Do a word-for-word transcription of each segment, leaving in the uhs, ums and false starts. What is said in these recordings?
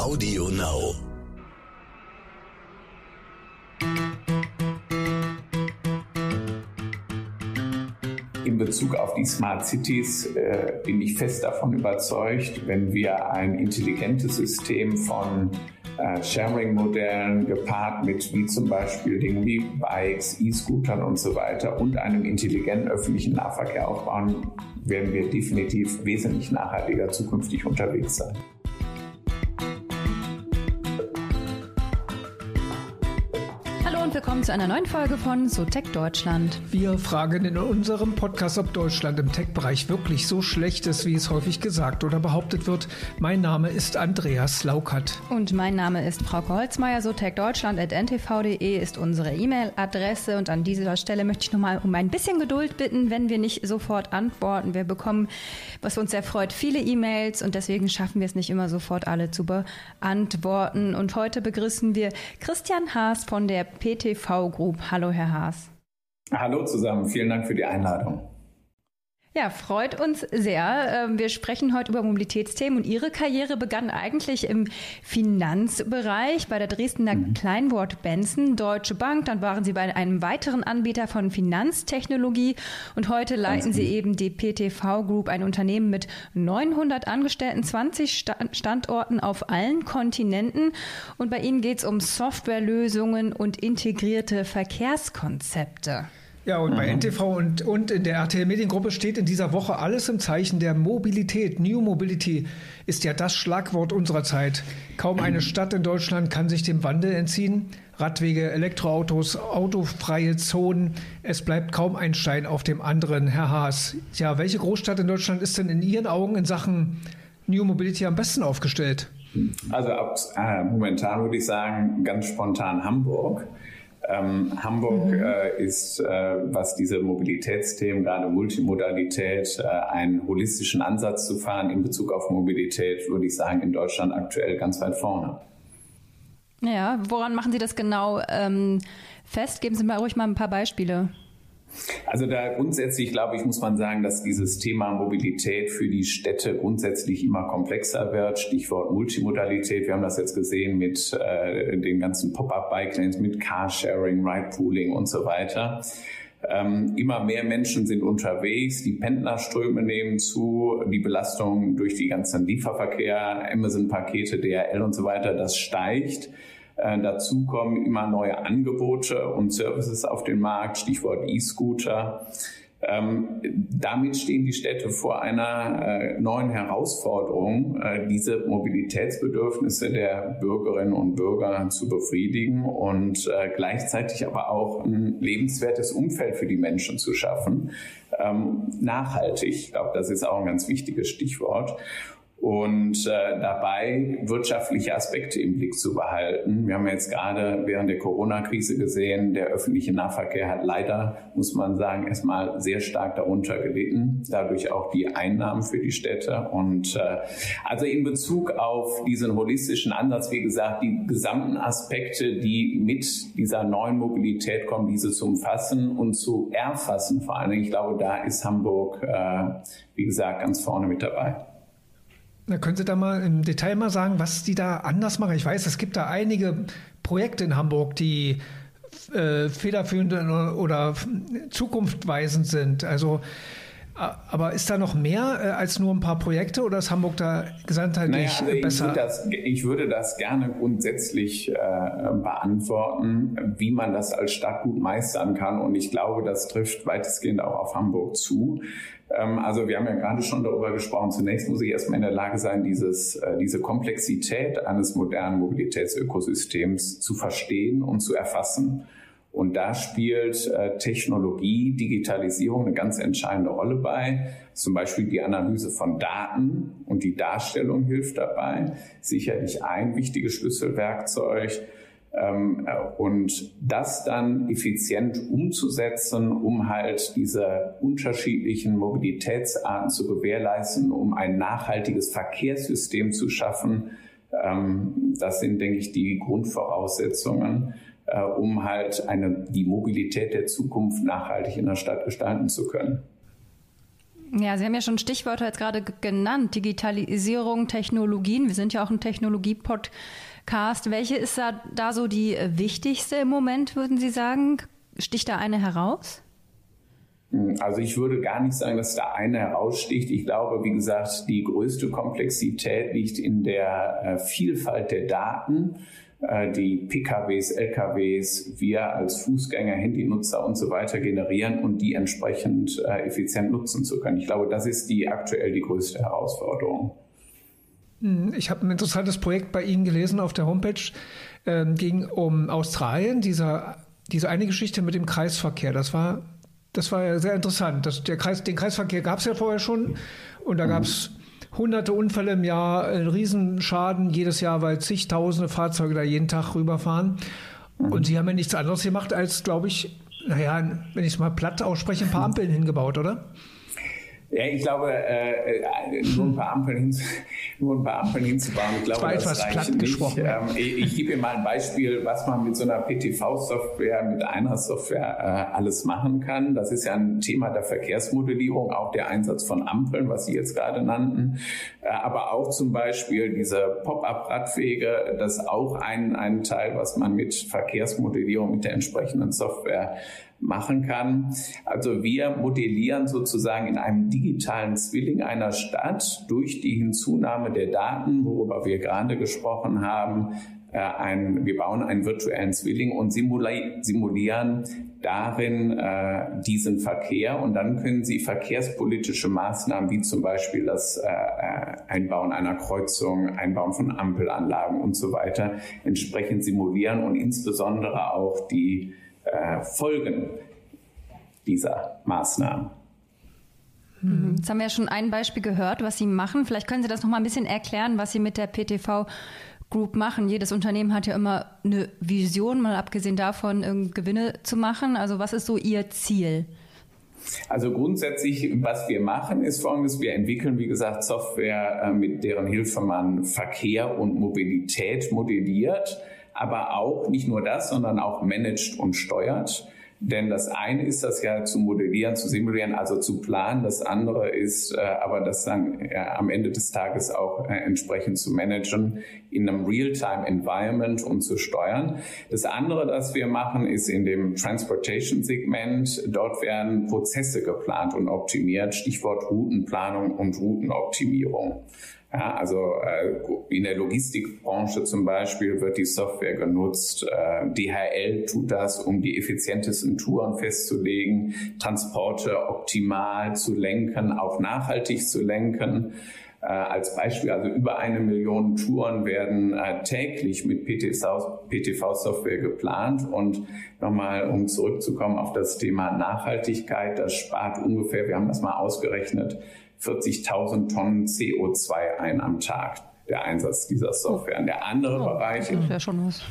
Audio Now. In Bezug auf die Smart Cities äh, bin ich fest davon überzeugt, wenn wir ein intelligentes System von äh, Sharing-Modellen gepaart mit wie zum Beispiel Dingen wie Bikes, E-Scootern und so weiter und einem intelligenten öffentlichen Nahverkehr aufbauen, werden wir definitiv wesentlich nachhaltiger zukünftig unterwegs sein. Willkommen zu einer neuen Folge von SoTech Deutschland. Wir fragen in unserem Podcast, ob Deutschland im Tech-Bereich wirklich so schlecht ist, wie es häufig gesagt oder behauptet wird. Mein Name ist Andreas Laukert. Und mein Name ist Frauke Holzmeier. SoTechDeutschland at n t v punkt d e ist unsere E-Mail-Adresse. Und an dieser Stelle möchte ich nochmal um ein bisschen Geduld bitten, wenn wir nicht sofort antworten. Wir bekommen, was uns sehr freut, viele E-Mails und deswegen schaffen wir es nicht immer sofort alle zu beantworten. Und heute begrüßen wir Christian Haas von der P T V Group. Hallo, Herr Haas. Hallo zusammen, vielen Dank für die Einladung. Ja, freut uns sehr. Wir sprechen heute über Mobilitätsthemen und Ihre Karriere begann eigentlich im Finanzbereich bei der Dresdner mhm. Kleinwort Benson, Deutsche Bank. Dann waren Sie bei einem weiteren Anbieter von Finanztechnologie und heute leiten Sie eben die P T V Group, ein Unternehmen mit neunhundert Angestellten, zwanzig Standorten auf allen Kontinenten. Und bei Ihnen geht es um Softwarelösungen und integrierte Verkehrskonzepte. Ja, und bei mhm. N T V und, und in der R T L Mediengruppe steht in dieser Woche alles im Zeichen der Mobilität. New Mobility ist ja das Schlagwort unserer Zeit. Kaum eine Stadt in Deutschland kann sich dem Wandel entziehen. Radwege, Elektroautos, autofreie Zonen. Es bleibt kaum ein Stein auf dem anderen. Herr Haas, ja, welche Großstadt in Deutschland ist denn in Ihren Augen in Sachen New Mobility am besten aufgestellt? Also ab, äh, momentan würde ich sagen, ganz spontan Hamburg. Ähm, Hamburg mhm. äh, ist, äh, was diese Mobilitätsthemen, gerade Multimodalität, äh, einen holistischen Ansatz zu fahren in Bezug auf Mobilität, würde ich sagen, in Deutschland aktuell ganz weit vorne. Ja, woran machen Sie das genau ähm, fest? Geben Sie mir ruhig mal ein paar Beispiele. Also da grundsätzlich, glaube ich, muss man sagen, dass dieses Thema Mobilität für die Städte grundsätzlich immer komplexer wird. Stichwort Multimodalität. Wir haben das jetzt gesehen mit äh, den ganzen Pop-up-Bike-Lanes, mit Carsharing, Ride-Pooling und so weiter. Ähm, immer mehr Menschen sind unterwegs, die Pendlerströme nehmen zu, die Belastung durch die ganzen Lieferverkehr, Amazon-Pakete, D H L und so weiter, das steigt. Äh, dazu kommen immer neue Angebote und Services auf den Markt, Stichwort E-Scooter. Ähm, damit stehen die Städte vor einer äh, neuen Herausforderung, äh, diese Mobilitätsbedürfnisse der Bürgerinnen und Bürger zu befriedigen und äh, gleichzeitig aber auch ein lebenswertes Umfeld für die Menschen zu schaffen. Ähm, nachhaltig, ich glaube, das ist auch ein ganz wichtiges Stichwort. Und äh, dabei wirtschaftliche Aspekte im Blick zu behalten. Wir haben jetzt gerade während der Corona-Krise gesehen, der öffentliche Nahverkehr hat leider, muss man sagen, erstmal sehr stark darunter gelitten. Dadurch auch die Einnahmen für die Städte. Und äh, also in Bezug auf diesen holistischen Ansatz, wie gesagt, die gesamten Aspekte, die mit dieser neuen Mobilität kommen, diese zu umfassen und zu erfassen vor allem. Ich glaube, da ist Hamburg, äh, wie gesagt, ganz vorne mit dabei. Na, können Sie da mal im Detail mal sagen, was die da anders machen? Ich weiß, es gibt da einige Projekte in Hamburg, die äh, federführend oder zukunftsweisend sind. Also, aber ist da noch mehr äh, als nur ein paar Projekte oder ist Hamburg da gesamtheitlich naja, also besser? Ich würde, das, ich würde das gerne grundsätzlich äh, beantworten, wie man das als Stadt gut meistern kann. Und ich glaube, das trifft weitestgehend auch auf Hamburg zu. Ähm, also wir haben ja gerade schon darüber gesprochen. Zunächst muss ich erstmal in der Lage sein, dieses, äh, diese Komplexität eines modernen Mobilitätsökosystems zu verstehen und zu erfassen. Und da spielt äh, Technologie, Digitalisierung eine ganz entscheidende Rolle bei. Zum Beispiel die Analyse von Daten und die Darstellung hilft dabei. Sicherlich ein wichtiges Schlüsselwerkzeug. Ähm, äh, und das dann effizient umzusetzen, um halt diese unterschiedlichen Mobilitätsarten zu gewährleisten, um ein nachhaltiges Verkehrssystem zu schaffen. Ähm, das sind, denke ich, die Grundvoraussetzungen, äh, um halt eine, die Mobilität der Zukunft nachhaltig in der Stadt gestalten zu können. Ja, Sie haben ja schon Stichwörter jetzt gerade genannt, Digitalisierung, Technologien. Wir sind ja auch ein Technologie-Podcast. Welche ist da, da so die wichtigste im Moment, würden Sie sagen? Sticht da eine heraus? Also ich würde gar nicht sagen, dass da eine heraussticht. Ich glaube, wie gesagt, die größte Komplexität liegt in der Vielfalt der Daten, die P K Ws, L K Ws, wir als Fußgänger, Handynutzer und so weiter generieren und die entsprechend effizient nutzen zu können. Ich glaube, das ist die aktuell die größte Herausforderung. Ich habe ein interessantes Projekt bei Ihnen gelesen auf der Homepage. Ähm, ging um Australien, dieser, diese eine Geschichte mit dem Kreisverkehr. Das war Das war ja sehr interessant. Das, der Kreis, den Kreisverkehr gab es ja vorher schon und da gab es hunderte Unfälle im Jahr, einen Riesenschaden jedes Jahr, weil zigtausende Fahrzeuge da jeden Tag rüberfahren. Mhm. Und Sie haben ja nichts anderes gemacht als, glaube ich, naja, wenn ich es mal platt ausspreche, ein paar Ampeln hingebaut, oder? Ja, ich glaube, äh, nur ein paar Ampeln, hin, nur ein paar Ampeln hinzubauen, ich glaube, das, das reicht nicht. Ähm, ich, ich gebe Ihnen mal ein Beispiel, was man mit so einer P T V-Software, mit einer Software äh, alles machen kann. Das ist ja ein Thema der Verkehrsmodellierung, auch der Einsatz von Ampeln, was Sie jetzt gerade nannten, äh, aber auch zum Beispiel diese Pop-up-Radwege, das ist auch ein, ein Teil, was man mit Verkehrsmodellierung, mit der entsprechenden Software machen kann. Also wir modellieren sozusagen in einem digitalen Zwilling einer Stadt durch die Hinzunahme der Daten, worüber wir gerade gesprochen haben. Äh, ein, wir bauen einen virtuellen Zwilling und simuli- simulieren darin äh, diesen Verkehr und dann können Sie verkehrspolitische Maßnahmen wie zum Beispiel das äh, Einbauen einer Kreuzung, Einbauen von Ampelanlagen und so weiter entsprechend simulieren und insbesondere auch die Äh, Folgen dieser Maßnahmen. Jetzt haben wir ja schon ein Beispiel gehört, was Sie machen. Vielleicht können Sie das noch mal ein bisschen erklären, was Sie mit der P T V Group machen. Jedes Unternehmen hat ja immer eine Vision, mal abgesehen davon, Gewinne zu machen. Also was ist so Ihr Ziel? Also grundsätzlich, was wir machen, ist Folgendes. Wir entwickeln, wie gesagt, Software, mit deren Hilfe man Verkehr und Mobilität modelliert. Aber auch nicht nur das, sondern auch managt und steuert. Denn das eine ist das ja zu modellieren, zu simulieren, also zu planen. Das andere ist äh, aber das dann äh, am Ende des Tages auch äh, entsprechend zu managen in einem Real-Time-Environment und zu steuern. Das andere, das wir machen, ist in dem Transportation-Segment. Dort werden Prozesse geplant und optimiert. Stichwort Routenplanung und Routenoptimierung. Ja, also äh, in der Logistikbranche zum Beispiel wird die Software genutzt. Äh, D H L tut das, um die effizientesten Touren festzulegen, Transporte optimal zu lenken, auch nachhaltig zu lenken. Äh, als Beispiel, also über eine Million Touren werden äh, täglich mit P T V-Software geplant. Und nochmal, um zurückzukommen auf das Thema Nachhaltigkeit, das spart ungefähr, wir haben das mal ausgerechnet, vierzigtausend Tonnen C O zwei ein am Tag, der Einsatz dieser Software. Und der andere oh, Bereich... Das ist ja schon was.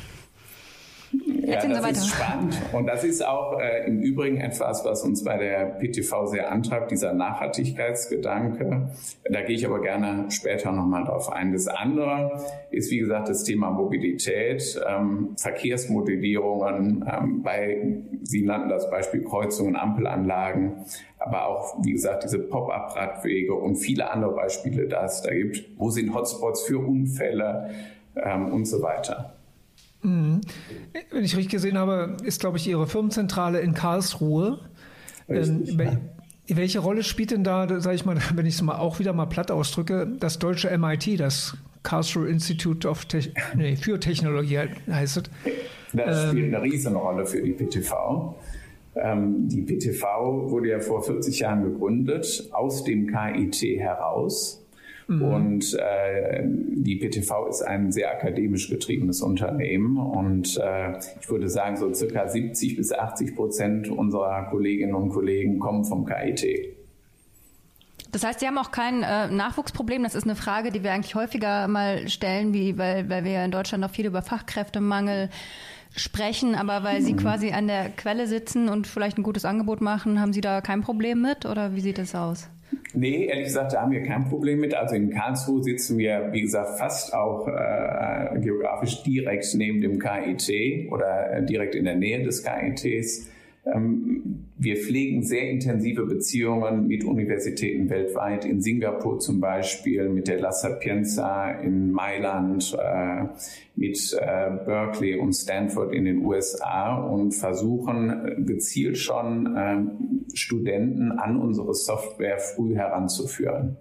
Ja, das ist spannend. Und das ist auch äh, im Übrigen etwas, was uns bei der P T V sehr antreibt, dieser Nachhaltigkeitsgedanke. Da gehe ich aber gerne später nochmal drauf ein. Das andere ist, wie gesagt, das Thema Mobilität, ähm, Verkehrsmodellierungen, ähm, bei, Sie nannten das Beispiel Kreuzungen, Ampelanlagen, aber auch, wie gesagt, diese Pop-up-Radwege und viele andere Beispiele, die es da gibt. Wo sind Hotspots für Unfälle ähm, und so weiter. Mhm. Wenn ich richtig gesehen habe, ist, glaube ich, Ihre Firmenzentrale in Karlsruhe. Richtig, ähm, ja. Welche Rolle spielt denn da, sage ich mal, wenn ich es mal auch wieder mal platt ausdrücke, das deutsche M I T, das Karlsruhe Institute of Te- nee, für Technologie heißt es? Das ähm, spielt eine Riesenrolle für die P T V. Ähm, die P T V wurde ja vor vierzig Jahren gegründet, aus dem K I T heraus. Mhm. Und äh, die P T V ist ein sehr akademisch getriebenes Unternehmen und äh, ich würde sagen, so circa siebzig bis achtzig Prozent unserer Kolleginnen und Kollegen kommen vom K I T. Das heißt, Sie haben auch kein äh, Nachwuchsproblem. Das ist eine Frage, die wir eigentlich häufiger mal stellen, wie, weil, weil wir ja in Deutschland noch viel über Fachkräftemangel sprechen, aber weil Sie quasi an der Quelle sitzen und vielleicht ein gutes Angebot machen, haben Sie da kein Problem mit oder wie sieht das aus? Nee, ehrlich gesagt, da haben wir kein Problem mit. Also in Karlsruhe sitzen wir, wie gesagt, fast auch äh, geografisch direkt neben dem K I T oder äh, direkt in der Nähe des K I Ts. Wir pflegen sehr intensive Beziehungen mit Universitäten weltweit, in Singapur zum Beispiel, mit der La Sapienza in Mailand, mit Berkeley und Stanford in den U S A und versuchen gezielt schon Studenten an unsere Software früh heranzuführen.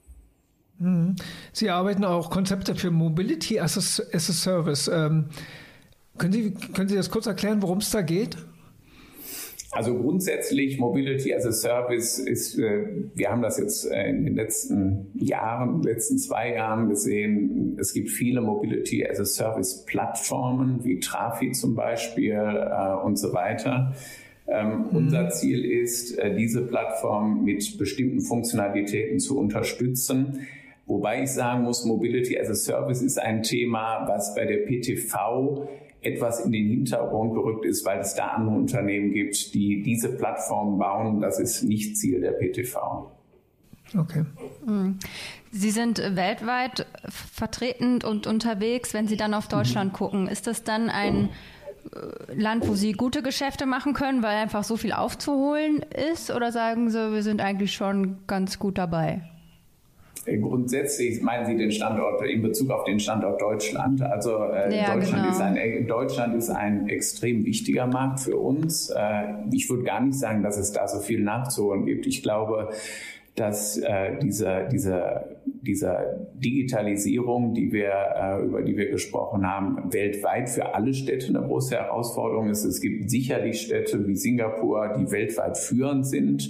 Sie arbeiten auch Konzepte für Mobility as a, as a Service. Ähm, können Sie, können Sie das kurz erklären, worum es da geht? Also grundsätzlich Mobility as a Service ist, wir haben das jetzt in den letzten Jahren, letzten zwei Jahren gesehen, es gibt viele Mobility as a Service Plattformen, wie Trafi zum Beispiel und so weiter. Ähm, mhm. Unser Ziel ist, diese Plattform mit bestimmten Funktionalitäten zu unterstützen. Wobei ich sagen muss, Mobility as a Service ist ein Thema, was bei der P T V etwas in den Hintergrund gerückt ist, weil es da andere Unternehmen gibt, die diese Plattform bauen. Das ist nicht Ziel der P T V. Okay. Sie sind weltweit vertretend und unterwegs. Wenn Sie dann auf Deutschland mhm. gucken, ist das dann ein Land, wo Sie gute Geschäfte machen können, weil einfach so viel aufzuholen ist? Oder sagen Sie, wir sind eigentlich schon ganz gut dabei? Grundsätzlich meinen Sie den Standort in Bezug auf den Standort Deutschland. Also äh, ja, Deutschland, genau. ist ein, Deutschland ist ein extrem wichtiger Markt für uns. Äh, ich würde gar nicht sagen, dass es da so viel nachzuholen gibt. Ich glaube, dass äh, diese, diese, diese Digitalisierung, die wir, äh, über die wir gesprochen haben, weltweit für alle Städte eine große Herausforderung ist. Es gibt sicherlich Städte wie Singapur, die weltweit führend sind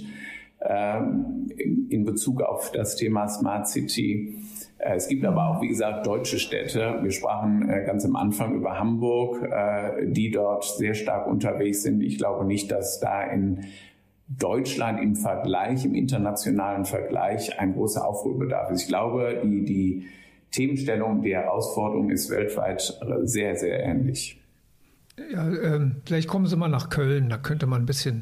in Bezug auf das Thema Smart City. Es gibt aber auch, wie gesagt, deutsche Städte. Wir sprachen ganz am Anfang über Hamburg, die dort sehr stark unterwegs sind. Ich glaube nicht, dass da in Deutschland im Vergleich, im internationalen Vergleich ein großer Aufholbedarf ist. Ich glaube, die, die Themenstellung, die Herausforderung ist weltweit sehr, sehr ähnlich. Ja, ähm, vielleicht kommen Sie mal nach Köln, da könnte man ein bisschen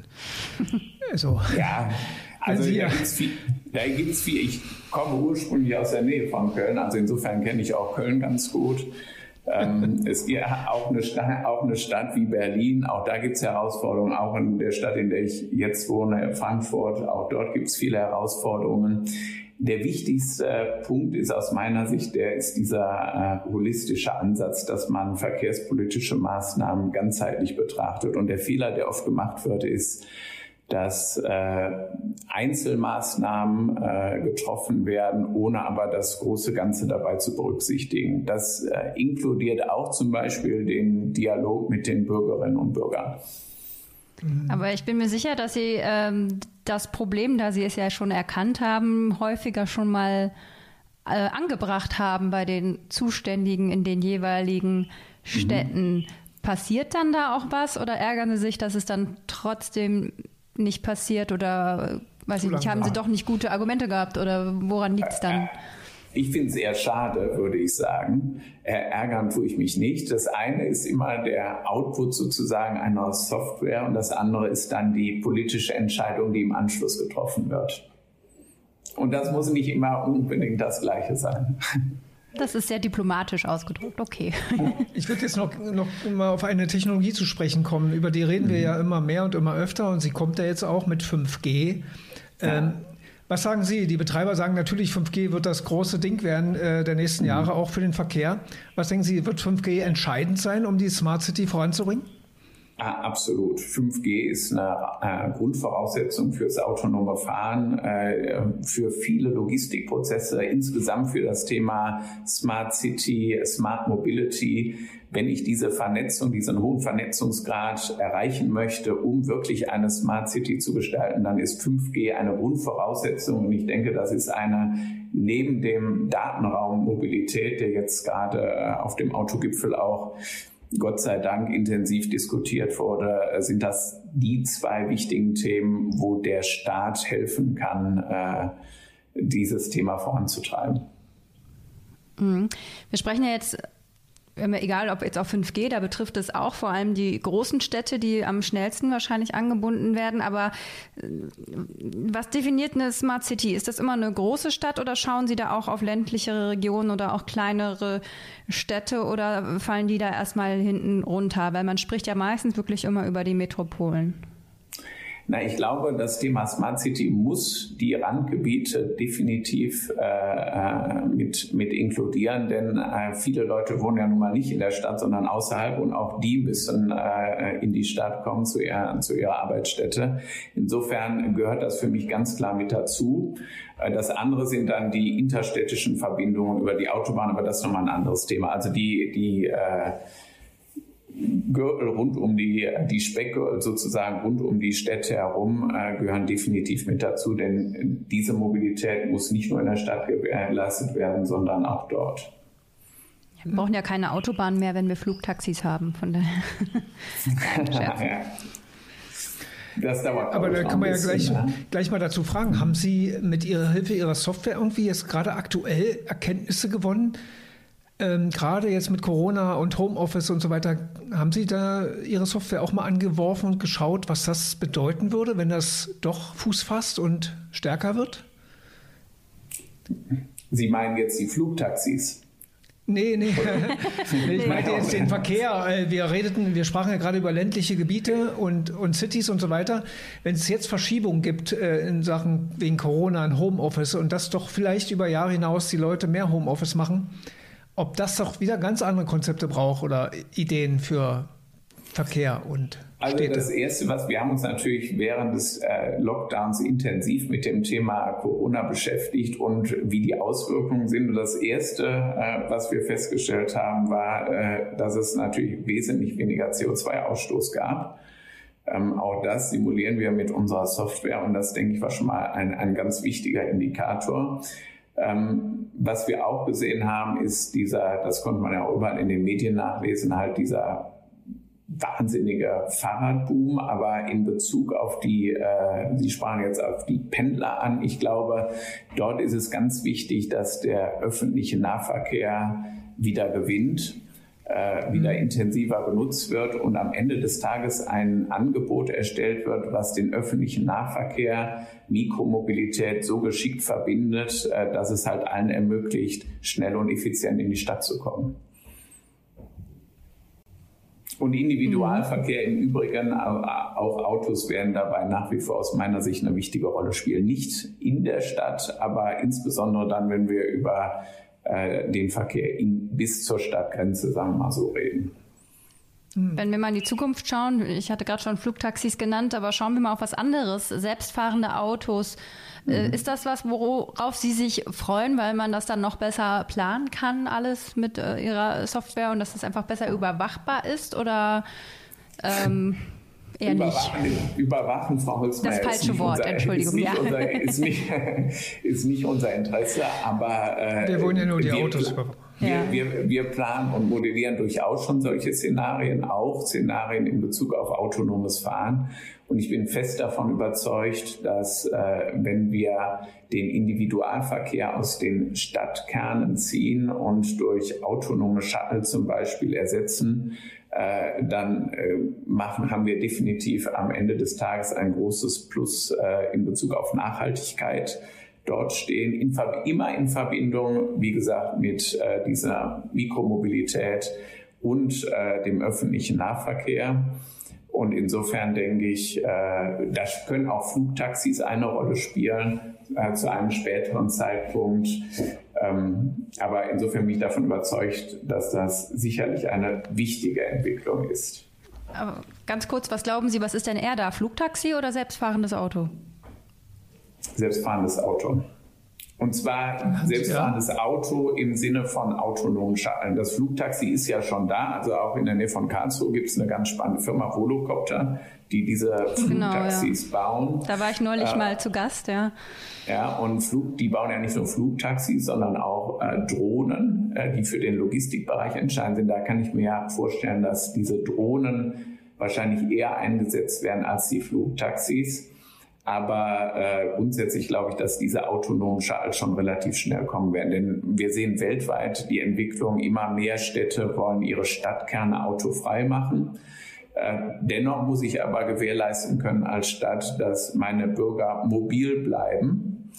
so. Ja, also da gibt es viel, da gibt's viel. Ich komme ursprünglich aus der Nähe von Köln, also insofern kenne ich auch Köln ganz gut. ähm, es gibt auch eine, Stadt, auch eine Stadt wie Berlin, auch da gibt es Herausforderungen, auch in der Stadt, in der ich jetzt wohne, Frankfurt, auch dort gibt es viele Herausforderungen. Der wichtigste Punkt ist aus meiner Sicht, der ist dieser äh, holistische Ansatz, dass man verkehrspolitische Maßnahmen ganzheitlich betrachtet. Und der Fehler, der oft gemacht wird, ist, dass äh, Einzelmaßnahmen äh, getroffen werden, ohne aber das große Ganze dabei zu berücksichtigen. Das äh, inkludiert auch zum Beispiel den Dialog mit den Bürgerinnen und Bürgern. Aber ich bin mir sicher, dass Sie ähm, das Problem, da Sie es ja schon erkannt haben, häufiger schon mal äh, angebracht haben bei den Zuständigen in den jeweiligen Städten. Mhm. Passiert dann da auch was oder ärgern Sie sich, dass es dann trotzdem nicht passiert oder weiß ich nicht, haben Sie doch nicht gute Argumente gehabt oder woran liegt es dann? Ich finde es eher schade, würde ich sagen. Ärgern tue ich mich nicht. Das eine ist immer der Output sozusagen einer Software und das andere ist dann die politische Entscheidung, die im Anschluss getroffen wird. Und das muss nicht immer unbedingt das Gleiche sein. Das ist sehr diplomatisch ausgedrückt, okay. Ich würde jetzt noch, noch mal auf eine Technologie zu sprechen kommen, über die reden wir ja immer mehr und immer öfter und sie kommt ja jetzt auch mit fünf G. Ja. Ähm, was sagen Sie? Die Betreiber sagen natürlich, fünf G wird das große Ding werden äh, der nächsten mhm. Jahre, auch für den Verkehr. Was denken Sie, wird fünf G entscheidend sein, um die Smart City voranzubringen? Ah, absolut. fünf G ist eine äh, Grundvoraussetzung fürs autonome Fahren, äh, für viele Logistikprozesse, insgesamt für das Thema Smart City, Smart Mobility. Wenn ich diese Vernetzung, diesen hohen Vernetzungsgrad erreichen möchte, um wirklich eine Smart City zu gestalten, dann ist fünf G eine Grundvoraussetzung. Und ich denke, das ist eine neben dem Datenraum Mobilität, der jetzt gerade auf dem Autogipfel auch Gott sei Dank intensiv diskutiert wurde, sind das die zwei wichtigen Themen, wo der Staat helfen kann, äh, dieses Thema voranzutreiben. Mhm. Wir sprechen ja jetzt, egal ob jetzt auf fünf G, da betrifft es auch vor allem die großen Städte, die am schnellsten wahrscheinlich angebunden werden. Aber was definiert eine Smart City? Ist das immer eine große Stadt oder schauen Sie da auch auf ländlichere Regionen oder auch kleinere Städte oder fallen die da erstmal hinten runter? Weil man spricht ja meistens wirklich immer über die Metropolen. Na, ich glaube, das Thema Smart City muss die Randgebiete definitiv äh, mit, mit inkludieren, denn äh, viele Leute wohnen ja nun mal nicht in der Stadt, sondern außerhalb und auch die müssen äh, in die Stadt kommen, zu ihrer, zu ihrer Arbeitsstätte. Insofern gehört das für mich ganz klar mit dazu. Das andere sind dann die interstädtischen Verbindungen über die Autobahn, aber das ist nochmal ein anderes Thema. Also die, die äh, Gürtel rund um die, die Speckgürtel sozusagen rund um die Städte herum äh, gehören definitiv mit dazu, denn diese Mobilität muss nicht nur in der Stadt geleistet werden, sondern auch dort. Wir brauchen ja keine Autobahn mehr, wenn wir Flugtaxis haben, von daher. Ja. Das dauert. Aber da kann man ja gleich, ja. gleich mal dazu fragen, haben Sie mit Ihrer Hilfe Ihrer Software irgendwie jetzt gerade aktuell Erkenntnisse gewonnen? Ähm, gerade jetzt mit Corona und Homeoffice und so weiter, haben Sie da Ihre Software auch mal angeworfen und geschaut, was das bedeuten würde, wenn das doch Fuß fasst und stärker wird? Sie meinen jetzt die Flugtaxis? Nee, nee. nee ich meinte jetzt den Verkehr. Wir redeten, wir sprachen ja gerade über ländliche Gebiete und, und Cities und so weiter. Wenn es jetzt Verschiebungen gibt äh, in Sachen wegen Corona und Homeoffice und das doch vielleicht über Jahre hinaus die Leute mehr Homeoffice machen, ob das doch wieder ganz andere Konzepte braucht oder Ideen für Verkehr und Also Städte. Das Erste, was wir haben uns natürlich während des äh, Lockdowns intensiv mit dem Thema Corona beschäftigt und wie die Auswirkungen sind. Und das Erste, äh, was wir festgestellt haben, war, äh, dass es natürlich wesentlich weniger C O zwei Ausstoß gab. Ähm, auch das simulieren wir mit unserer Software und das, denke ich, war schon mal ein, ein ganz wichtiger Indikator. Ähm, was wir auch gesehen haben, ist dieser, das konnte man ja überall in den Medien nachlesen, halt dieser wahnsinniger Fahrradboom, aber in Bezug auf die, äh, Sie sprachen jetzt auf die Pendler an, ich glaube, dort ist es ganz wichtig, dass der öffentliche Nahverkehr wieder gewinnt, äh, wieder mhm. intensiver genutzt wird und am Ende des Tages ein Angebot erstellt wird, was den öffentlichen Nahverkehr, Mikromobilität so geschickt verbindet, äh, dass es halt allen ermöglicht, schnell und effizient in die Stadt zu kommen. Und Individualverkehr im Übrigen, auch Autos werden dabei nach wie vor aus meiner Sicht eine wichtige Rolle spielen. Nicht in der Stadt, aber insbesondere dann, wenn wir über äh, den Verkehr in, bis zur Stadtgrenze, sagen wir mal so, reden. Wenn wir mal in die Zukunft schauen, ich hatte gerade schon Flugtaxis genannt, aber schauen wir mal auf was anderes, selbstfahrende Autos. Mhm. Ist das was, worauf Sie sich freuen, weil man das dann noch besser planen kann, alles mit äh, Ihrer Software und dass es einfach besser überwachbar ist oder ähm, eher Überwachen, nicht? Überwachen, Frau Holzmeier, das falsche Wort, unser, Entschuldigung. Ist nicht, ja. unser, ist, nicht, ist nicht unser Interesse, aber äh, wir wollen ja nur die wir, Autos überwachen. Wir, Ja. wir, wir planen und modellieren durchaus schon solche Szenarien, auch Szenarien in Bezug auf autonomes Fahren. Und ich bin fest davon überzeugt, dass äh, wenn wir den Individualverkehr aus den Stadtkernen ziehen und durch autonome Shuttle zum Beispiel ersetzen, äh, dann äh, machen, haben wir definitiv am Ende des Tages ein großes Plus äh, in Bezug auf Nachhaltigkeit dort stehen, in, immer in Verbindung, wie gesagt, mit äh, dieser Mikromobilität und äh, dem öffentlichen Nahverkehr. Und insofern denke ich, äh, da können auch Flugtaxis eine Rolle spielen äh, zu einem späteren Zeitpunkt. Ähm, aber insofern bin ich davon überzeugt, dass das sicherlich eine wichtige Entwicklung ist. Aber ganz kurz, was glauben Sie, was ist denn eher da, Flugtaxi oder selbstfahrendes Auto? Selbstfahrendes Auto. Und zwar selbstfahrendes ja. Auto im Sinne von autonomen Shuttlen. Das Flugtaxi ist ja schon da, also auch in der Nähe von Karlsruhe gibt es eine ganz spannende Firma, Volocopter, die diese Flugtaxis genau, ja. bauen. Da war ich neulich äh, mal zu Gast, ja. Ja, und Flug, die bauen ja nicht nur Flugtaxis, sondern auch äh, Drohnen, äh, die für den Logistikbereich entscheidend sind. Da kann ich mir ja vorstellen, dass diese Drohnen wahrscheinlich eher eingesetzt werden als die Flugtaxis. Aber äh, grundsätzlich glaube ich, dass diese autonomen Shuttle schon relativ schnell kommen werden. Denn wir sehen weltweit die Entwicklung, immer mehr Städte wollen ihre Stadtkerne autofrei machen. Äh, dennoch muss ich aber gewährleisten können als Stadt, dass meine Bürger mobil bleiben.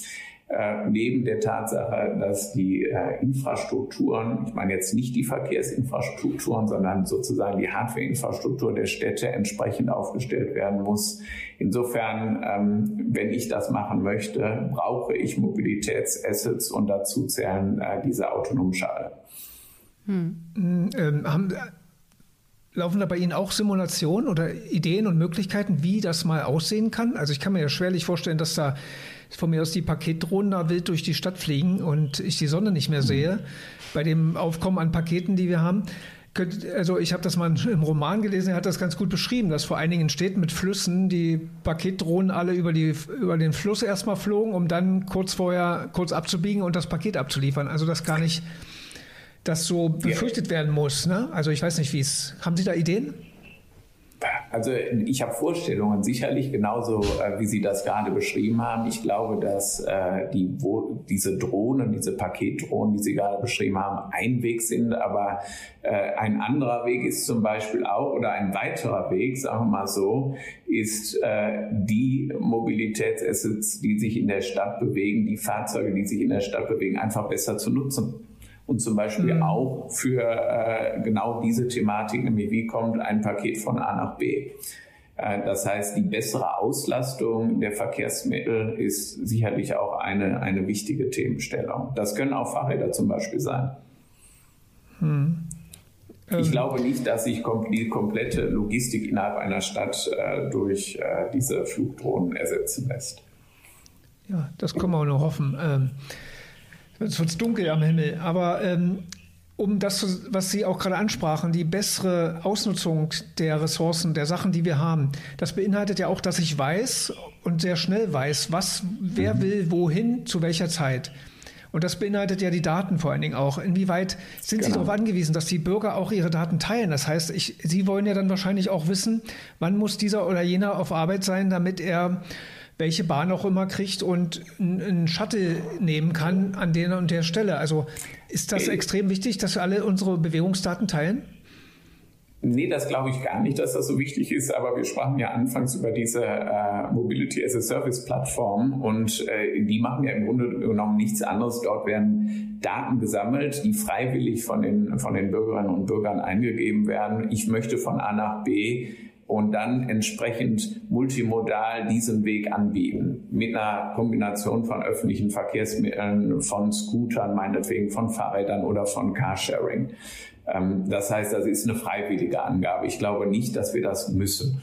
Äh, neben der Tatsache, dass die äh, Infrastrukturen, ich meine jetzt nicht die Verkehrsinfrastrukturen, sondern sozusagen die Hardwareinfrastruktur der Städte entsprechend aufgestellt werden muss. Insofern, ähm, wenn ich das machen möchte, brauche ich Mobilitätsassets und dazu zählen äh, diese autonomen Shuttle. Hm. Ähm, haben, laufen da bei Ihnen auch Simulationen oder Ideen und Möglichkeiten, wie das mal aussehen kann? Also ich kann mir ja schwerlich vorstellen, dass da von mir aus die Paketdrohnen da wild durch die Stadt fliegen und ich die Sonne nicht mehr sehe, bei dem Aufkommen an Paketen, die wir haben. Also ich habe das mal im Roman gelesen, er hat das ganz gut beschrieben, dass vor einigen Städten mit Flüssen die Paketdrohnen alle über, die, über den Fluss erstmal flogen, um dann kurz vorher kurz abzubiegen und das Paket abzuliefern. Also dass gar nicht das so befürchtet werden muss. Ne? Also ich weiß nicht, wie es... Haben Sie da Ideen? Also ich habe Vorstellungen, sicherlich genauso, äh, wie Sie das gerade beschrieben haben. Ich glaube, dass äh, die, wo, diese Drohnen, diese Paketdrohnen, die Sie gerade beschrieben haben, ein Weg sind. Aber äh, ein anderer Weg ist zum Beispiel auch, oder ein weiterer Weg, sagen wir mal so, ist äh, die Mobilitätsassets, die sich in der Stadt bewegen, die Fahrzeuge, die sich in der Stadt bewegen, einfach besser zu nutzen. Und zum Beispiel mhm. auch für äh, genau diese Thematik, nämlich wie kommt ein Paket von A nach B. Äh, das heißt, die bessere Auslastung der Verkehrsmittel ist sicherlich auch eine, eine wichtige Themenstellung. Das können auch Fahrräder zum Beispiel sein. Mhm. Ähm. Ich glaube nicht, dass sich die komplette Logistik innerhalb einer Stadt äh, durch äh, diese Flugdrohnen ersetzen lässt. Ja, das können wir auch nur hoffen. Ähm. Es wird dunkel am Himmel, aber ähm, um das, was Sie auch gerade ansprachen, die bessere Ausnutzung der Ressourcen, der Sachen, die wir haben, das beinhaltet ja auch, dass ich weiß und sehr schnell weiß, was, wer mhm. will, wohin, zu welcher Zeit. Und das beinhaltet ja die Daten vor allen Dingen auch. Inwieweit sind genau. Sie darauf angewiesen, dass die Bürger auch ihre Daten teilen? Das heißt, ich, Sie wollen ja dann wahrscheinlich auch wissen, wann muss dieser oder jener auf Arbeit sein, damit er welche Bahn auch immer kriegt und einen Shuttle nehmen kann an der und der Stelle. Also ist das extrem wichtig, dass wir alle unsere Bewegungsdaten teilen? Nee, das glaube ich gar nicht, dass das so wichtig ist, aber wir sprachen ja anfangs über diese äh, Mobility as a Service Plattform und äh, die machen ja im Grunde genommen nichts anderes. Dort werden Daten gesammelt, die freiwillig von den, von den Bürgerinnen und Bürgern eingegeben werden. Ich möchte von A nach B und dann entsprechend multimodal diesen Weg anbieten. Mit einer Kombination von öffentlichen Verkehrsmitteln, von Scootern, meinetwegen von Fahrrädern oder von Carsharing. Das heißt, das ist eine freiwillige Angabe. Ich glaube nicht, dass wir das müssen.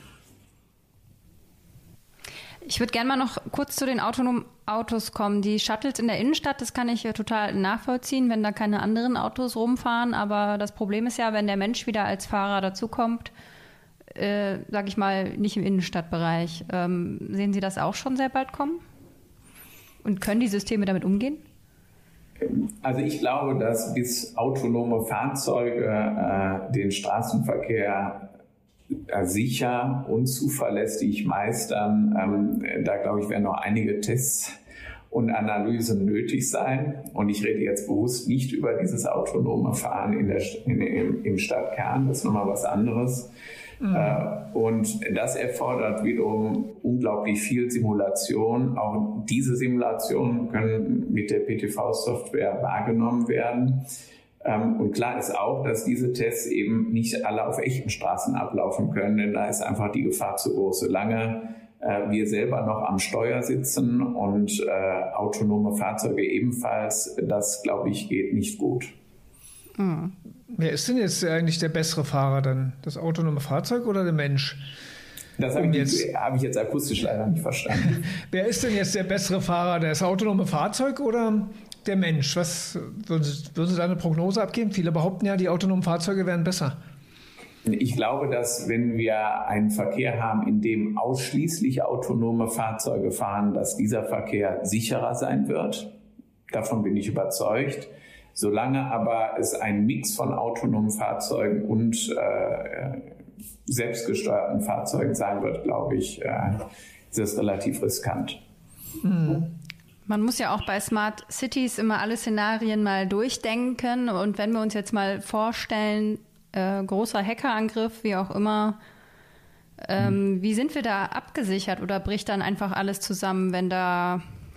Ich würde gerne mal noch kurz zu den autonomen Autos kommen. Die Shuttles in der Innenstadt, das kann ich total nachvollziehen, wenn da keine anderen Autos rumfahren. Aber das Problem ist ja, wenn der Mensch wieder als Fahrer dazukommt, äh, sage ich mal, nicht im Innenstadtbereich. Ähm, sehen Sie das auch schon sehr bald kommen? Und können die Systeme damit umgehen? Also ich glaube, dass bis autonome Fahrzeuge äh, den Straßenverkehr äh, sicher und zuverlässig meistern, ähm, da glaube ich, werden noch einige Tests und Analysen nötig sein. Und ich rede jetzt bewusst nicht über dieses autonome Fahren in der, in, im, im Stadtkern, das ist nochmal was anderes. Mhm. Und das erfordert wiederum unglaublich viel Simulation. Auch diese Simulationen können mit der P T V-Software wahrgenommen werden. Und klar ist auch, dass diese Tests eben nicht alle auf echten Straßen ablaufen können, denn da ist einfach die Gefahr zu groß. Solange wir selber noch am Steuer sitzen und äh, autonome Fahrzeuge ebenfalls, das, glaube ich, geht nicht gut. Mhm. Wer ist denn jetzt eigentlich der bessere Fahrer dann? Das autonome Fahrzeug oder der Mensch? Das habe um ich, hab ich jetzt akustisch leider nicht verstanden. Wer ist denn jetzt der bessere Fahrer? Das autonome Fahrzeug oder der Mensch? Was würden Sie, würden Sie da eine Prognose abgeben? Viele behaupten ja, die autonomen Fahrzeuge wären besser. Ich glaube, dass wenn wir einen Verkehr haben, in dem ausschließlich autonome Fahrzeuge fahren, dass dieser Verkehr sicherer sein wird. Davon bin ich überzeugt. Solange aber es ein Mix von autonomen Fahrzeugen und äh, selbstgesteuerten Fahrzeugen sein wird, glaube ich, äh, ist es relativ riskant. Mhm. Man muss ja auch bei Smart Cities immer alle Szenarien mal durchdenken. Und wenn wir uns jetzt mal vorstellen, äh, großer Hackerangriff, wie auch immer, ähm, mhm. wie sind wir da abgesichert oder bricht dann einfach alles zusammen, wenn da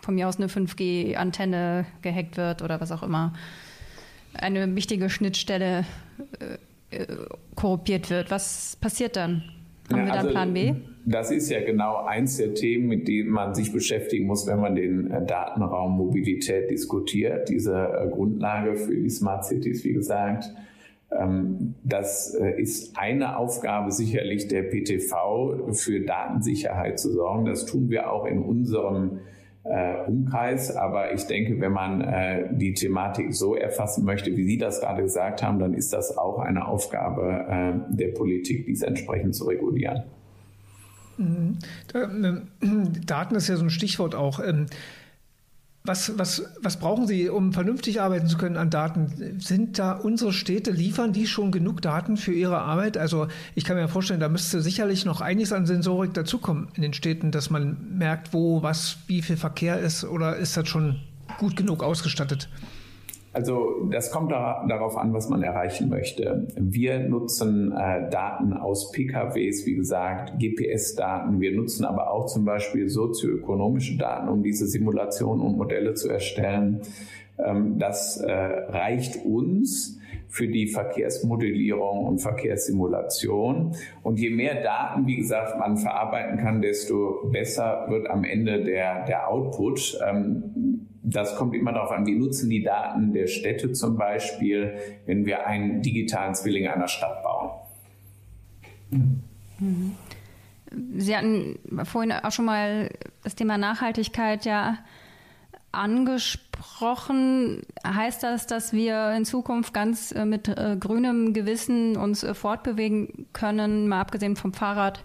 von mir aus eine fünf G Antenne gehackt wird oder was auch immer. Eine wichtige Schnittstelle äh, äh, korruptiert wird. Was passiert dann? Haben ja, wir dann also, Plan B? Das ist ja genau eins der Themen, mit denen man sich beschäftigen muss, wenn man den äh, Datenraum Mobilität diskutiert. Diese äh, Grundlage für die Smart Cities, wie gesagt. Ähm, das äh, ist eine Aufgabe sicherlich der P T V, für Datensicherheit zu sorgen. Das tun wir auch in unserem äh, Umkreis. Aber ich denke, wenn man äh, die Thematik so erfassen möchte, wie Sie das gerade gesagt haben, dann ist das auch eine Aufgabe äh, der Politik, dies entsprechend zu regulieren. Daten ist ja so ein Stichwort auch. Was, was, was brauchen Sie, um vernünftig arbeiten zu können an Daten? Sind da unsere Städte, liefern die schon genug Daten für ihre Arbeit? Also ich kann mir vorstellen, da müsste sicherlich noch einiges an Sensorik dazukommen in den Städten, dass man merkt, wo, was, wie viel Verkehr ist, oder ist das schon gut genug ausgestattet? Also das kommt da, darauf an, was man erreichen möchte. Wir nutzen äh, Daten aus P K Ws, wie gesagt, G P S-Daten. Wir nutzen aber auch zum Beispiel sozioökonomische Daten, um diese Simulationen und Modelle zu erstellen. Ähm, das äh, reicht uns für die Verkehrsmodellierung und Verkehrssimulation. Und je mehr Daten, wie gesagt, man verarbeiten kann, desto besser wird am Ende der, der Output. Ähm, Das kommt immer darauf an, wir nutzen die Daten der Städte zum Beispiel, wenn wir einen digitalen Zwilling einer Stadt bauen. Sie hatten vorhin auch schon mal das Thema Nachhaltigkeit ja angesprochen. Heißt das, dass wir in Zukunft ganz mit äh, grünem Gewissen uns äh, fortbewegen können, mal abgesehen vom Fahrrad,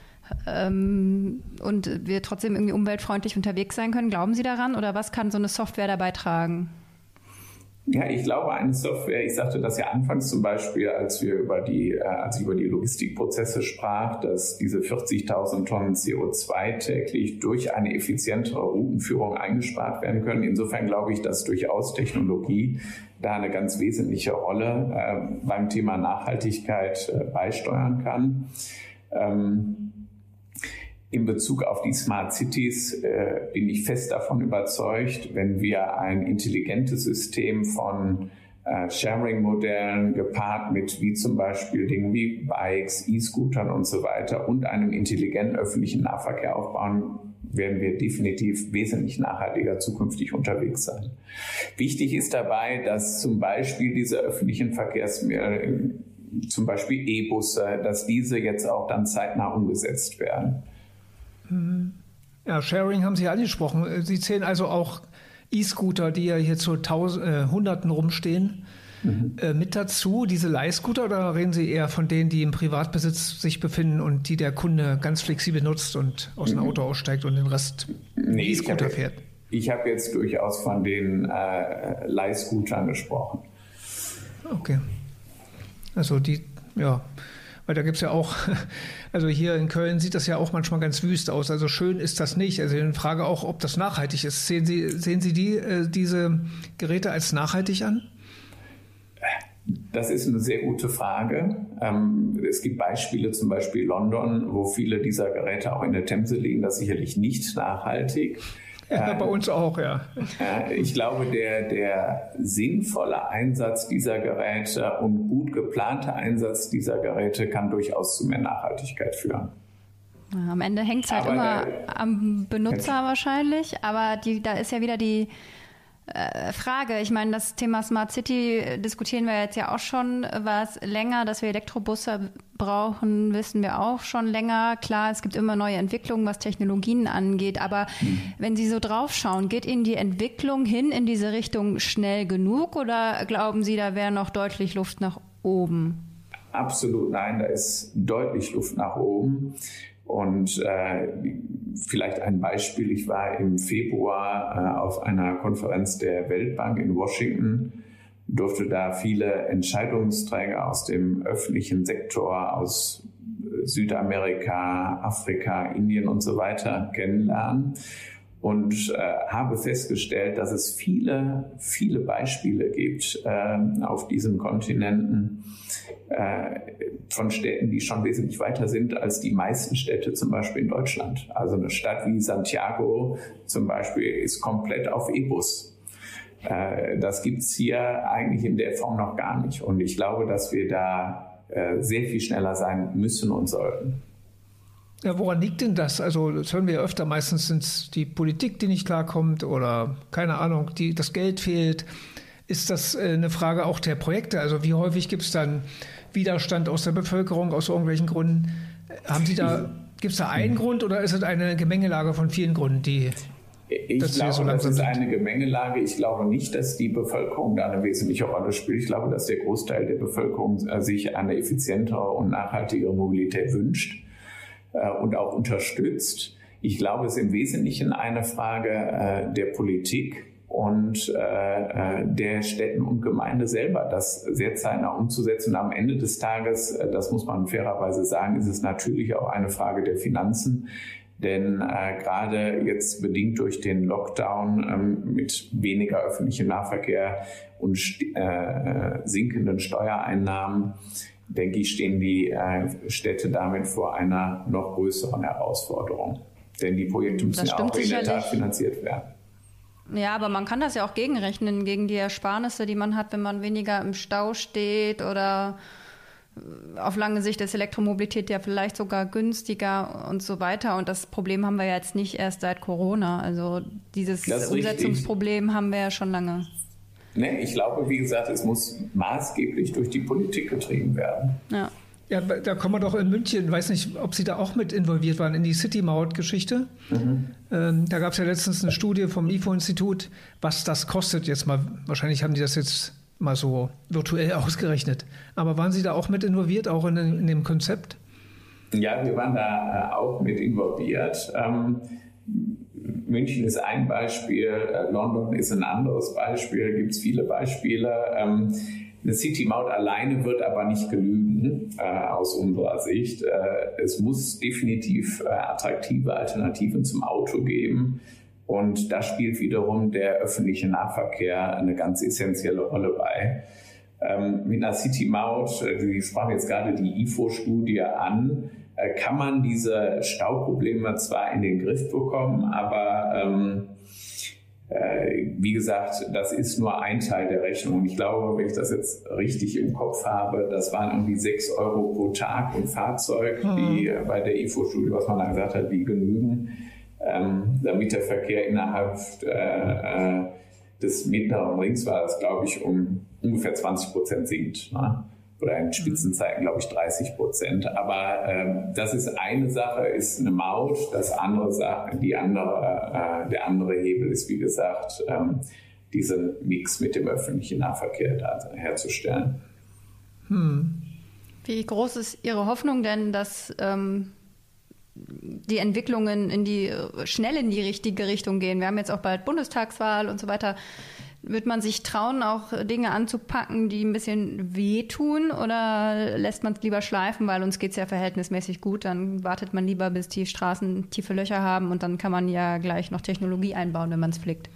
ähm, und wir trotzdem irgendwie umweltfreundlich unterwegs sein können? Glauben Sie daran, oder was kann so eine Software dabei tragen? Ja, ich glaube, eine Software, ich sagte das ja anfangs zum Beispiel, als wir über die, äh, als ich über die Logistikprozesse sprach, dass diese vierzigtausend Tonnen C O zwei täglich durch eine effizientere Routenführung eingespart werden können. Insofern glaube ich, dass durchaus Technologie da eine ganz wesentliche Rolle äh, beim Thema Nachhaltigkeit äh, beisteuern kann. Ähm, In Bezug auf die Smart Cities äh, bin ich fest davon überzeugt, wenn wir ein intelligentes System von äh, Sharing-Modellen gepaart mit wie zum Beispiel Dingen wie Bikes, E-Scootern und so weiter und einem intelligenten öffentlichen Nahverkehr aufbauen, werden wir definitiv wesentlich nachhaltiger zukünftig unterwegs sein. Wichtig ist dabei, dass zum Beispiel diese öffentlichen Verkehrsmittel, zum Beispiel E-Busse, dass diese jetzt auch dann zeitnah umgesetzt werden. Ja, Sharing haben Sie ja angesprochen. Sie zählen also auch E-Scooter, die ja hier zu Tausend, äh, Hunderten rumstehen, mhm. äh, mit dazu, diese Leihscooter, oder reden Sie eher von denen, die im Privatbesitz sich befinden und die der Kunde ganz flexibel nutzt und aus dem mhm. Auto aussteigt und den Rest nee, E-Scooter ich fährt? Ich habe jetzt durchaus von den äh, Leihscootern gesprochen. Okay. Also die, ja... Weil da gibt es ja auch, also hier in Köln sieht das ja auch manchmal ganz wüst aus. Also schön ist das nicht. Also ich frage auch, ob das nachhaltig ist. Sehen Sie, sehen Sie die, äh, diese Geräte als nachhaltig an? Das ist eine sehr gute Frage. Ähm, es gibt Beispiele, zum Beispiel London, wo viele dieser Geräte auch in der Themse liegen. Das ist sicherlich nicht nachhaltig. Ja, bei uns auch, ja. Ich glaube, der, der sinnvolle Einsatz dieser Geräte und gut geplante Einsatz dieser Geräte kann durchaus zu mehr Nachhaltigkeit führen. Am Ende hängt es halt aber immer der, am Benutzer wahrscheinlich, aber die, da ist ja wieder die äh, Frage. Ich meine, das Thema Smart City diskutieren wir jetzt ja auch schon was länger, dass wir Elektrobusse brauchen, wissen wir auch schon länger. Klar, es gibt immer neue Entwicklungen, was Technologien angeht, aber mhm. wenn Sie so drauf schauen, geht Ihnen die Entwicklung hin in diese Richtung schnell genug, oder glauben Sie, da wäre noch deutlich Luft nach oben? Absolut nein, da ist deutlich Luft nach oben. Und äh, vielleicht ein Beispiel, ich war im Februar äh, auf einer Konferenz der Weltbank in Washington, durfte da viele Entscheidungsträger aus dem öffentlichen Sektor, aus Südamerika, Afrika, Indien und so weiter kennenlernen. und äh, habe festgestellt, dass es viele, viele Beispiele gibt äh, auf diesen Kontinenten äh, von Städten, die schon wesentlich weiter sind als die meisten Städte zum Beispiel in Deutschland. Also eine Stadt wie Santiago zum Beispiel ist komplett auf E-Bus. Äh, das gibt's hier eigentlich in der Form noch gar nicht. Und ich glaube, dass wir da äh, sehr viel schneller sein müssen und sollten. Ja, woran liegt denn das? Also das hören wir ja öfter, meistens sind es die Politik, die nicht klarkommt oder keine Ahnung, die, das Geld fehlt. Ist das äh, eine Frage auch der Projekte? Also wie häufig gibt es dann Widerstand aus der Bevölkerung aus irgendwelchen Gründen? Haben Sie da, gibt es da einen Grund oder ist es eine Gemengelage von vielen Gründen, die Ich das glaube, so das ist eine Gemengelage. Ich glaube nicht, dass die Bevölkerung da eine wesentliche Rolle spielt. Ich glaube, dass der Großteil der Bevölkerung sich eine effizientere und nachhaltigere Mobilität wünscht und auch unterstützt. Ich glaube, es ist im Wesentlichen eine Frage äh, der Politik und äh, der Städten und Gemeinde selber, das sehr zeitnah umzusetzen. Und am Ende des Tages, äh, das muss man fairerweise sagen, ist es natürlich auch eine Frage der Finanzen. Denn äh, gerade jetzt bedingt durch den Lockdown ähm, mit weniger öffentlichem Nahverkehr und äh, sinkenden Steuereinnahmen, denke ich, stehen die äh, Städte damit vor einer noch größeren Herausforderung. Denn die Projekte müssen ja auch in der Tat finanziert werden. Ja, aber man kann das ja auch gegenrechnen, gegen die Ersparnisse, die man hat, wenn man weniger im Stau steht oder auf lange Sicht ist Elektromobilität ja vielleicht sogar günstiger und so weiter. Und das Problem haben wir ja jetzt nicht erst seit Corona. Also dieses Umsetzungsproblem richtig. Haben wir ja schon lange. Nee, ich glaube, wie gesagt, es muss maßgeblich durch die Politik getrieben werden. Ja. Ja, da kommen wir doch in München, weiß nicht, ob Sie da auch mit involviert waren in die City-Maut-Geschichte. Mhm. Ähm, da gab es ja letztens eine Studie vom I F O-Institut, was das kostet jetzt mal. Wahrscheinlich haben die das jetzt mal so virtuell ausgerechnet. Aber waren Sie da auch mit involviert, auch in, in dem Konzept? Ja, wir waren da auch mit involviert. Ähm, München ist ein Beispiel, London ist ein anderes Beispiel, gibt es viele Beispiele. Ähm, eine City-Maut alleine wird aber nicht genügen, äh, aus unserer Sicht. Äh, es muss definitiv äh, attraktive Alternativen zum Auto geben. Und da spielt wiederum der öffentliche Nahverkehr eine ganz essentielle Rolle bei. Ähm, mit einer City-Maut, Sie sprachen jetzt gerade die I F O-Studie an, äh, kann man diese Stauprobleme zwar in den Griff bekommen, aber ähm, äh, wie gesagt, das ist nur ein Teil der Rechnung. Und ich glaube, wenn ich das jetzt richtig im Kopf habe, das waren irgendwie sechs Euro pro Tag und Fahrzeug, mhm. die äh, bei der I F O-Studie, was man da gesagt hat, die genügen. Ähm, damit der Verkehr innerhalb äh, des mittleren Rings war das, glaube ich, um ungefähr zwanzig Prozent sinkt. Ne? Oder in Spitzenzeiten, glaube ich, dreißig Prozent. Aber ähm, das ist eine Sache, ist eine Maut. Das andere Sache, die andere, äh, der andere Hebel ist, wie gesagt, ähm, diesen Mix mit dem öffentlichen Nahverkehr da herzustellen. Hm. Wie groß ist Ihre Hoffnung denn, dass ähm die Entwicklungen in die, schnell in die richtige Richtung gehen? Wir haben jetzt auch bald Bundestagswahl und so weiter. Wird man sich trauen, auch Dinge anzupacken, die ein bisschen wehtun, oder lässt man es lieber schleifen, weil uns geht es ja verhältnismäßig gut? Dann wartet man lieber, bis die Straßen tiefe Löcher haben und dann kann man ja gleich noch Technologie einbauen, wenn man es flickt.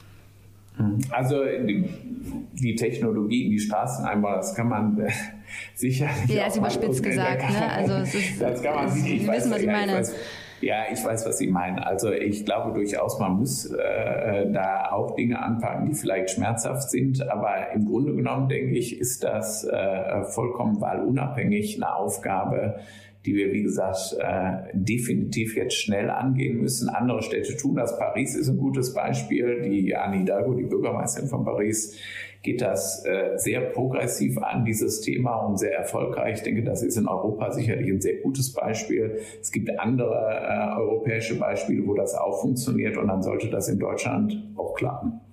Also die, die Technologie in die Straßen einbauen, das kann man äh, sicherlich. Ja, ist überspitzt gesagt. Ne? Also es ist, das kann man es, nicht. Sie wissen, was ich meine. Ich weiß, ja, ich weiß, was Sie meinen. Also ich glaube durchaus, man muss äh, da auch Dinge anpacken, die vielleicht schmerzhaft sind. Aber im Grunde genommen, denke ich, ist das äh, vollkommen wahlunabhängig eine Aufgabe, die wir, wie gesagt, äh, definitiv jetzt schnell angehen müssen. Andere Städte tun das. Paris ist ein gutes Beispiel. Die Anne Hidalgo, die Bürgermeisterin von Paris, geht das äh, sehr progressiv an, dieses Thema, und sehr erfolgreich. Ich denke, das ist in Europa sicherlich ein sehr gutes Beispiel. Es gibt andere äh, europäische Beispiele, wo das auch funktioniert, und dann sollte das in Deutschland auch klappen.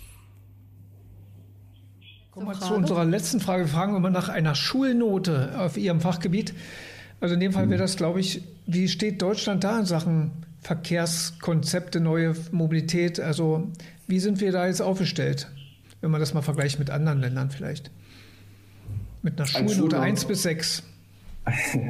Kommen wir zu unserer letzten Frage. Wir fragen immer nach einer Schulnote auf Ihrem Fachgebiet. Also in dem Fall wäre das, glaube ich, wie steht Deutschland da in Sachen Verkehrskonzepte, neue Mobilität? Also wie sind wir da jetzt aufgestellt, wenn man das mal vergleicht mit anderen Ländern vielleicht? Mit einer Schulnote eins bis sechs.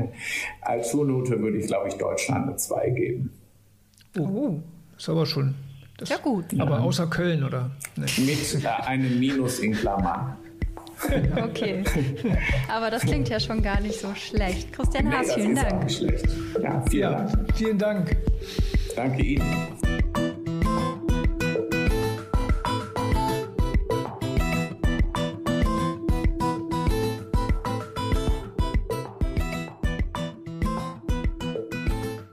Als Schulnote würde ich, glaube ich, Deutschland eine zwei geben. Oh, ist aber schon Das, ja gut. Aber Ja. außer Köln, oder? Nee. Mit äh, einem Minus in Klammern. Okay. Aber das klingt ja schon gar nicht so schlecht. Christian Nee, Haas, das vielen ist auch Dank. nicht schlecht. Ja, vielen Ja, Dank. vielen Dank. Danke Ihnen.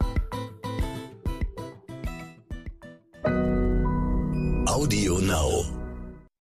Audio Now.